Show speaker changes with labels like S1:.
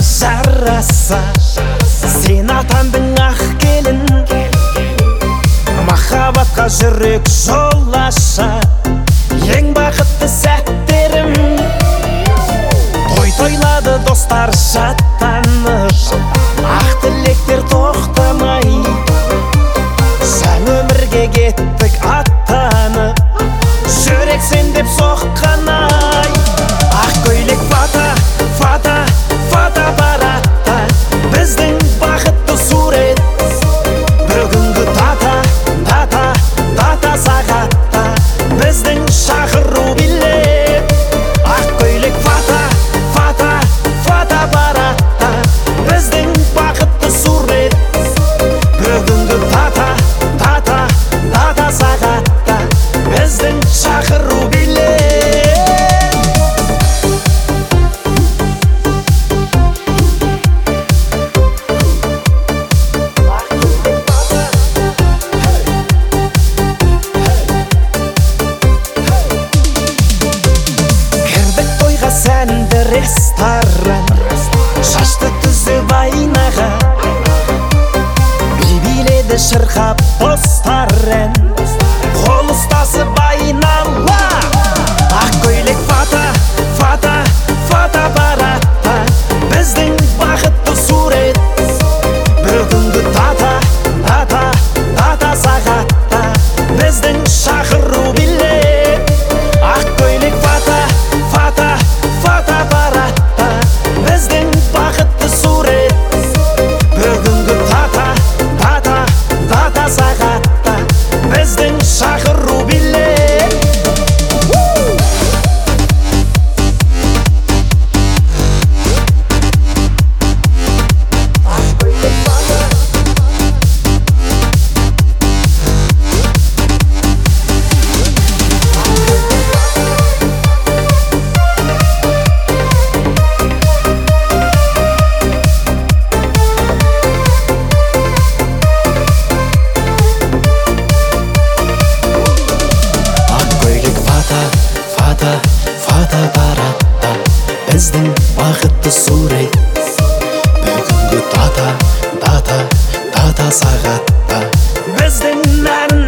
S1: жараса, сен атандың ақ келін, махаббатқа жүрек жол аша. Ең бақытты сәттерім, той тойлады достар шаттанып, ақ тілектер тоқтамай, жаңа өмірге кеттік аттанып, жүрек сен деп соққан ай. Ақ көйлек фата, фата, фата баратта, біздің бақытты сурет. Бүгінгі дата, дата, дата сағатта, біздің шақыру билет. Ақ көйлек фата, фата, фата баратта, біздің бақытты сурет. Бүгінгі дата, дата, дата сағатта, біздің шақыру билет. Сәнді ресторан, шашты түзіп айнаға, биледі шырқап достар ән, қол ұстасып айнала. Ақ көйлек фата, фата, фата баратта, біздің бақытты сурет. Бүгінгі дата, дата, дата сағатта, біздің шақыру билет. Ақ көйлек фата, фата, фата баратта, біздің бақытты сурет. Бүгінгі дата, дата, дата сағатта, біздің шақыру билет. Фата баратта, біздің бақытты сурет. Бүгінгі дата, дата, дата сағатта, біздің ән